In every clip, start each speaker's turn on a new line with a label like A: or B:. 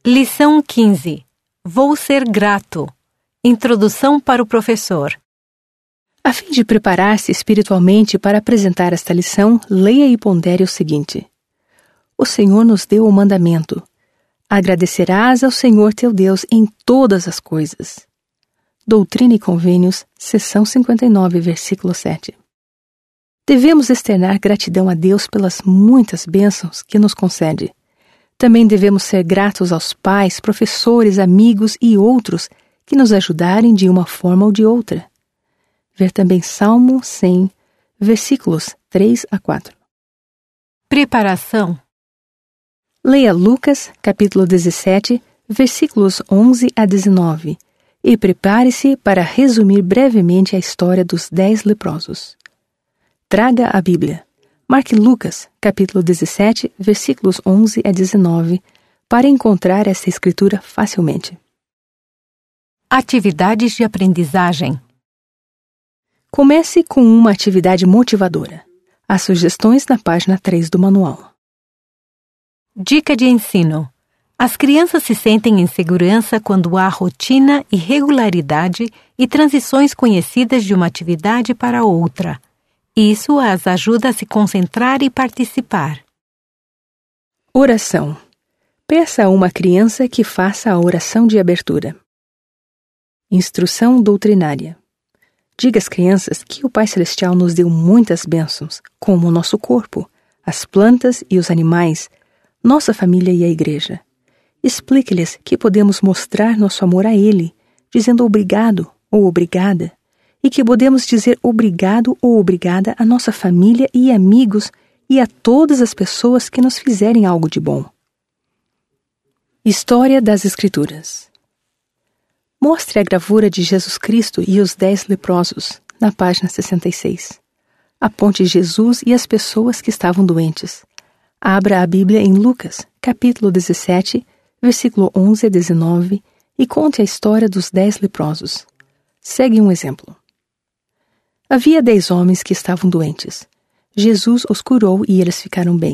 A: Lição 15. Vou ser grato. Introdução para o professor.
B: A fim de preparar-se espiritualmente para apresentar esta lição, leia e pondere o seguinte. O Senhor nos deu o mandamento. Agradecerás ao Senhor teu Deus em todas as coisas. Doutrina e Convênios, seção 59, versículo 7. Devemos externar gratidão a Deus pelas muitas bênçãos que nos concede. Também devemos ser gratos aos pais, professores, amigos e outros que nos ajudarem de uma forma ou de outra. Ver também Salmo 100, versículos 3 a 4.
A: Preparação.
B: Leia Lucas, capítulo 17, versículos 11 a 19, e prepare-se para resumir brevemente a história dos 10 leprosos. Traga a Bíblia. Marque Lucas, capítulo 17, versículos 11 a 19, para encontrar essa escritura facilmente.
A: Atividades de aprendizagem.
B: Comece com uma atividade motivadora. As sugestões na página 3 do manual.
A: Dica de ensino. As crianças se sentem em segurança quando há rotina e regularidade e transições conhecidas de uma atividade para outra. Isso as ajuda a se concentrar e participar.
B: Oração. Peça a uma criança que faça a oração de abertura. Instrução doutrinária. Diga às crianças que o Pai Celestial nos deu muitas bênçãos, como o nosso corpo, as plantas e os animais, nossa família e a igreja. Explique-lhes que podemos mostrar nosso amor a Ele, dizendo obrigado ou obrigada, e que podemos dizer obrigado ou obrigada à nossa família e amigos e a todas as pessoas que nos fizerem algo de bom. História das Escrituras. Mostre a gravura de Jesus Cristo e os 10 leprosos, na página 66. Aponte Jesus e as pessoas que estavam doentes. Abra a Bíblia em Lucas, capítulo 17, versículo 11 a 19, e conte a história dos 10 leprosos. Segue um exemplo. Havia 10 homens que estavam doentes. Jesus os curou e eles ficaram bem.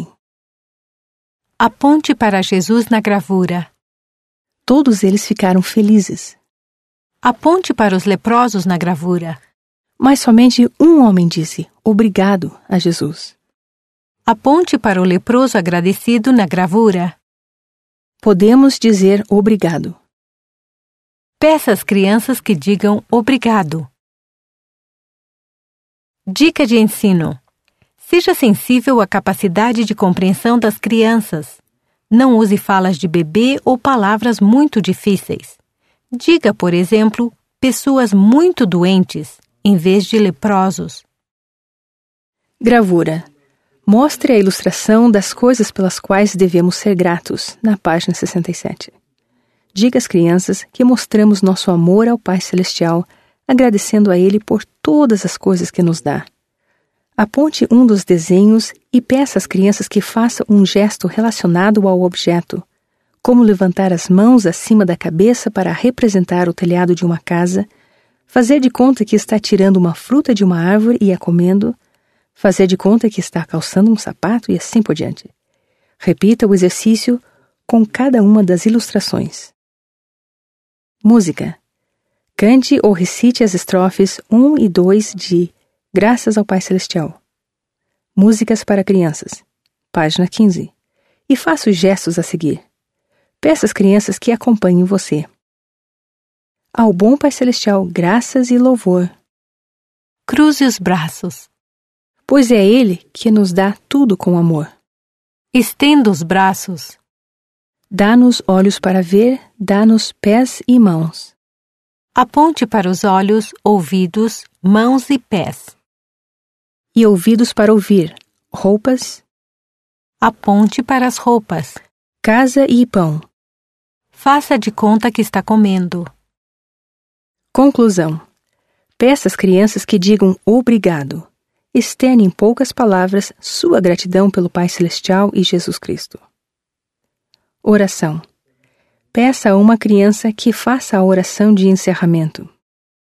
A: Aponte para Jesus na gravura.
B: Todos eles ficaram felizes.
A: Aponte para os leprosos na gravura.
B: Mas somente um homem disse obrigado a Jesus.
A: Aponte para o leproso agradecido na gravura.
B: Podemos dizer obrigado.
A: Peça às crianças que digam obrigado. Dica de ensino. Seja sensível à capacidade de compreensão das crianças. Não use falas de bebê ou palavras muito difíceis. Diga, por exemplo, pessoas muito doentes, em vez de leprosos.
B: Gravura. Mostre a ilustração das coisas pelas quais devemos ser gratos, na página 67. Diga às crianças que mostramos nosso amor ao Pai Celestial, agradecendo a Ele por todas as coisas que nos dá. Aponte um dos desenhos e peça às crianças que façam um gesto relacionado ao objeto, como levantar as mãos acima da cabeça para representar o telhado de uma casa, fazer de conta que está tirando uma fruta de uma árvore e a comendo, fazer de conta que está calçando um sapato e assim por diante. Repita o exercício com cada uma das ilustrações. Música. Cante ou recite as estrofes 1 e 2 de Graças ao Pai Celestial. Músicas para crianças. Página 15. E faça os gestos a seguir. Peça às crianças que acompanhem você. Ao bom Pai Celestial, graças e louvor.
A: Cruze os braços.
B: Pois é Ele que nos dá tudo com amor.
A: Estenda os braços.
B: Dá-nos olhos para ver, dá-nos pés e mãos.
A: Aponte para os olhos, ouvidos, mãos e pés.
B: E ouvidos para ouvir, roupas.
A: Aponte para as roupas.
B: Casa e pão.
A: Faça de conta que está comendo.
B: Conclusão. Peça às crianças que digam obrigado. Externe em poucas palavras sua gratidão pelo Pai Celestial e Jesus Cristo. Oração. Peça a uma criança que faça a oração de encerramento.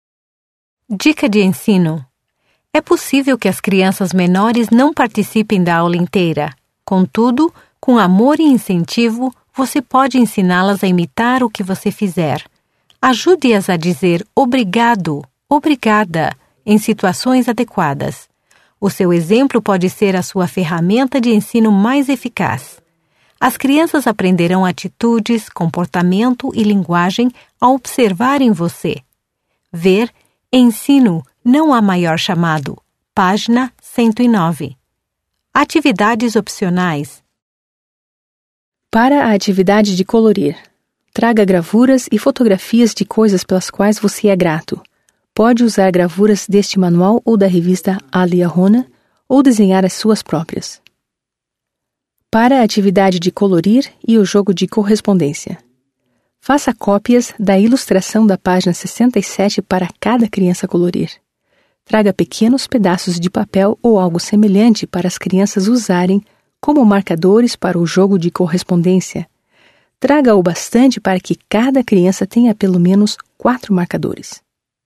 A: Dica de ensino. É possível que as crianças menores não participem da aula inteira. Contudo, com amor e incentivo, Você pode ensiná-las a imitar o que você fizer. Ajude-as a dizer obrigado, obrigada, em situações adequadas. O seu exemplo pode ser a sua ferramenta de ensino mais eficaz. As crianças aprenderão atitudes, comportamento e linguagem ao observarem você. Ver, ensino, não há maior chamado. Página 109. Atividades opcionais.
B: Para a atividade de colorir, traga gravuras e fotografias de coisas pelas quais você é grato. Pode usar gravuras deste manual ou da revista Aliahona ou desenhar as suas próprias. Para a atividade de colorir e o jogo de correspondência. Faça cópias da ilustração da página 67 para cada criança colorir. Traga pequenos pedaços de papel ou algo semelhante para as crianças usarem como marcadores para o jogo de correspondência. Traga o bastante para que cada criança tenha pelo menos 4 marcadores.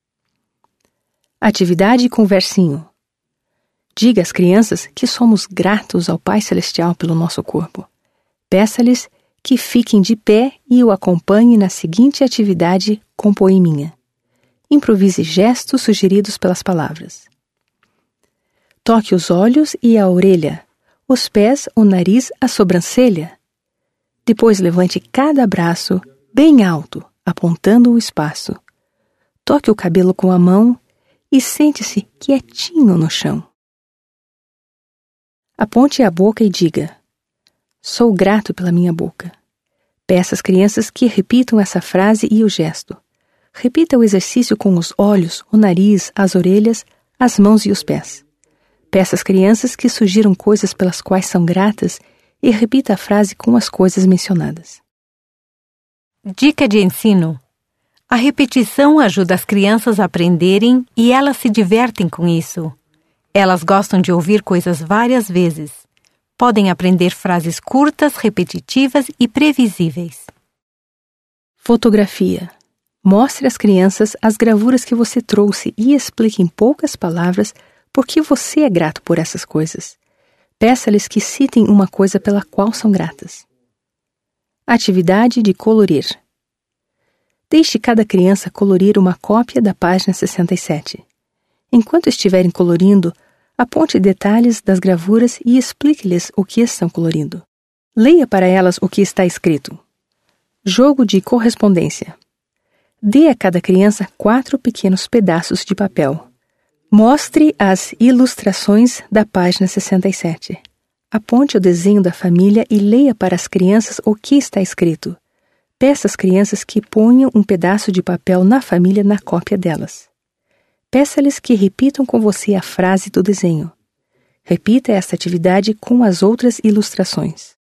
B: Atividade com versinho. Diga às crianças que somos gratos ao Pai Celestial pelo nosso corpo. Peça-lhes que fiquem de pé e o acompanhe na seguinte atividade com poeminha. Improvise gestos sugeridos pelas palavras. Toque os olhos e a orelha, os pés, o nariz, a sobrancelha. Depois levante cada braço bem alto, apontando o espaço. Toque o cabelo com a mão e sente-se quietinho no chão. Aponte a boca e diga: sou grato pela minha boca. Peça às crianças que repitam essa frase e o gesto. Repita o exercício com os olhos, o nariz, as orelhas, as mãos e os pés. Peça às crianças que sugiram coisas pelas quais são gratas e repita a frase com as coisas mencionadas.
A: Dica de ensino. A repetição ajuda as crianças a aprenderem e elas se divertem com isso. Elas gostam de ouvir coisas várias vezes. Podem aprender frases curtas, repetitivas e previsíveis.
B: Fotografia. Mostre às crianças as gravuras que você trouxe e explique em poucas palavras por que você é grato por essas coisas. Peça-lhes que citem uma coisa pela qual são gratas. Atividade de colorir. Deixe cada criança colorir uma cópia da página 67. Enquanto estiverem colorindo, aponte detalhes das gravuras e explique-lhes o que estão colorindo. Leia para elas o que está escrito. Jogo de correspondência. Dê a cada criança 4 pequenos pedaços de papel. Mostre as ilustrações da página 67. Aponte o desenho da família e leia para as crianças o que está escrito. Peça às crianças que ponham um pedaço de papel na família na cópia delas. Peça-lhes que repitam com você a frase do desenho. Repita esta atividade com as outras ilustrações.